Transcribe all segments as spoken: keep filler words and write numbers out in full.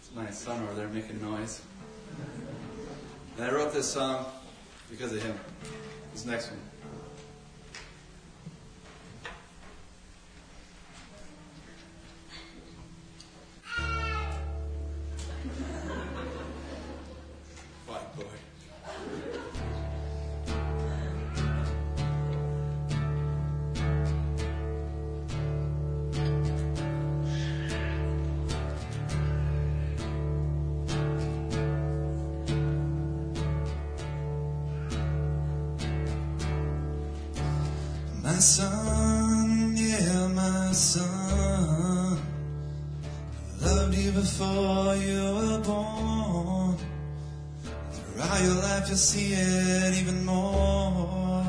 It's my son over there making noise. And I wrote this song because of him. This next one. White boy. My son, yeah, my son, I loved you before you were born. Throughout your life you'll see it even more.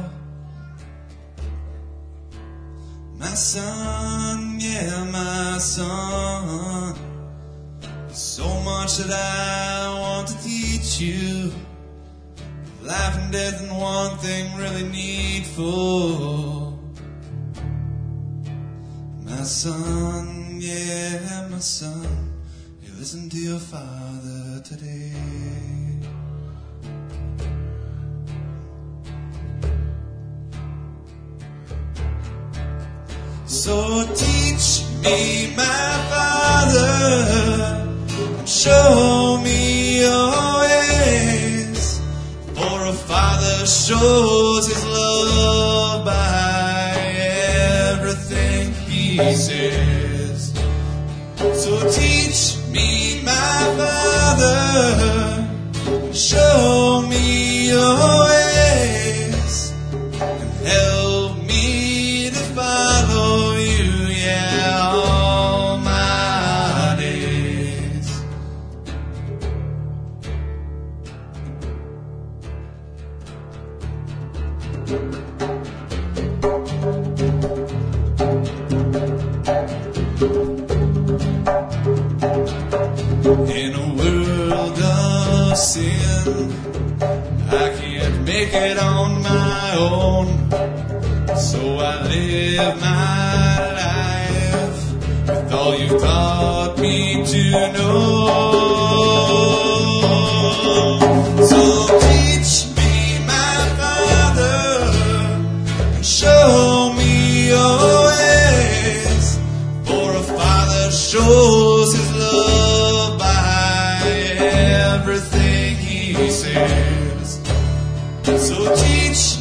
My son, yeah, my son, there's so much that I want to teach you. Life and death and one thing really needful. My son, yeah, my son, you listen to your father today. So teach me, my Father, and show me your ways. For a father shows his love by everything he says. So teach me, my Father, and show me your ways, and help me to follow you, yeah, all my days. In a world of sin, I can't make it on my own. So I live my life with all you taught me to know. So teach me, my Father, and show me your ways. For a father shows his love by everything he says. So teach